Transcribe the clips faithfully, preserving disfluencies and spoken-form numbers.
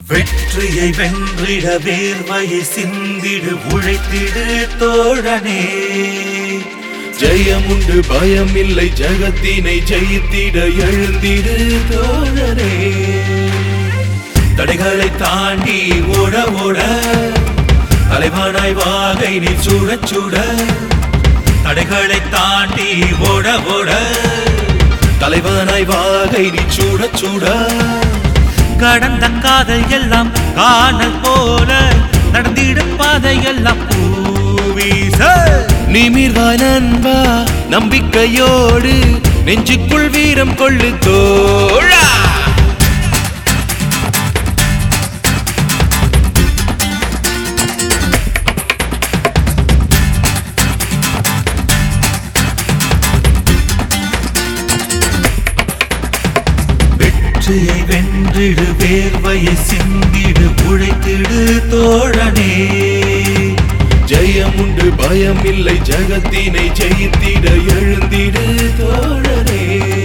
வெற்றியை வென்றிட வேர்வையை சிந்திடு உழைத்திடு தோழனே. ஜெயமுண்டு பயமில்லை ஜகத்தினை ஜெயித்திட எழுந்திடு தோழனே. தடைகளை தாண்டி ஓட ஓட தலைவானாய் வாகை நீ சுட சுட. தடைகளை தாண்டி ஓட ஓட தலைவானாய் வாகை நீ சுட சுட. கடந்த காதல் எல்லாம் காணல் போல நடந்திடும் பாதை எல்லாம் பூவீச. நிமிர்வாய் நண்பா நம்பிக்கையோடு நெஞ்சுக்குள் வீரம் கொள்ளு தோழா. வெற்றியை வென்றிடு வேர்வையை சிந்திடு உழைத்திடு தோழனே. ஜெயமுண்டு பயமில்லை ஜகத்தினை ஜெயித்திட எழுந்திடு தோழனே.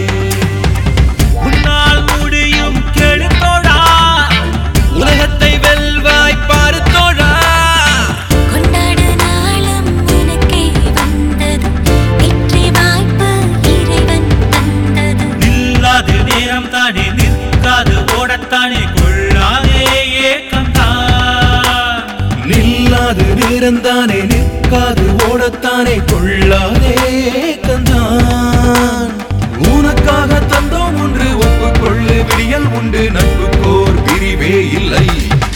உன்னால் முடியும் கெடு தோழா, உலகத்தை வெல்வாய் பாரு தோழா. கொண்டாடு நாளும் உனக்கே வந்தது, வெற்றி வாய்ப்பு இறைவன் தந்தது. நில்லாது நேரம் தானே நிற்காது ஓடத்தானே கொள்ளாதே ஏக்கம்தான். நில்லாது நேரந்தானே நிற்காது ஓடத்தானே கொள்ளாதே ஏக்கம்தான். உனக்காக தந்தோம் ஒன்று ஒப்புக்கொள்ளு விடியல் உண்டு நட்புக்கோர் பிரிவே இல்லை.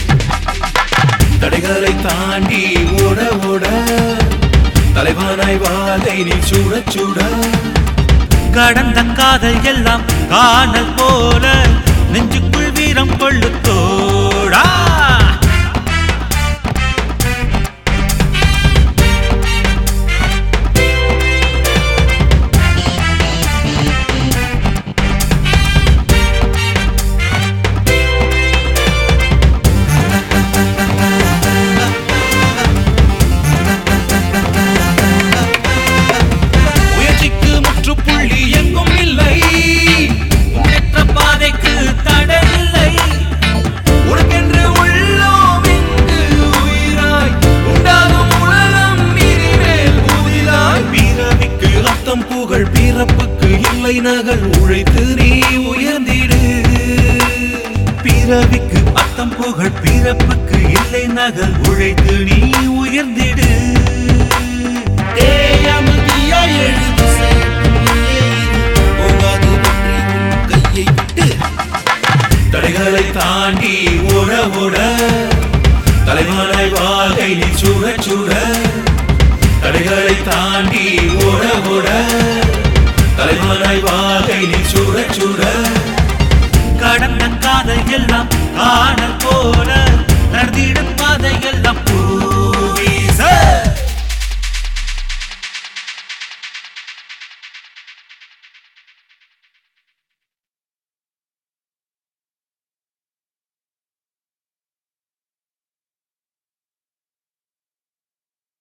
தடைகளை தாண்டி ஓட ஓட தலைவானாய் வாகை நீ சுட சுட. கடந்த காதல் எல்லாம் காணல் போல நெஞ்சுக்குள் வீரம் கொள்ளு தோழா. முயற்சிக்கு முற்றுப்புள்ளி எங்கும் இல்லை, முன்னேற்ற பாதைக்கு தடை இல்லை. உனக்கென்று உள்ளோம் இங்கு உயிராய் உண்டாகும் உலகம் நீரிமேல் புதிதாய். பிறவிக்கு ரத்தம் புகழ் பிறப்புக்கு இல்லை நகல் உழைத்து நீ உயர்ந்திடு. பிறவிக்கு அத்தம் புகழ் பிறப்புக்கு இல்லை நகல் உழைத்து நீ உயர்ந்திடு. தேயமதியாய் எழுது செயல் போகாது வெற்றி உன் கையை விட்டு. தடைகளை தாண்டி ஓட ஓட தலைவானாய் வாகை நீ சுட சுட. தடைகளை தாண்டி ஓட ஓட தலைவானாய் வாகை நீ சுட சுட. கடந்த காதல் எல்லாம் காணல் போல நடந்திடும்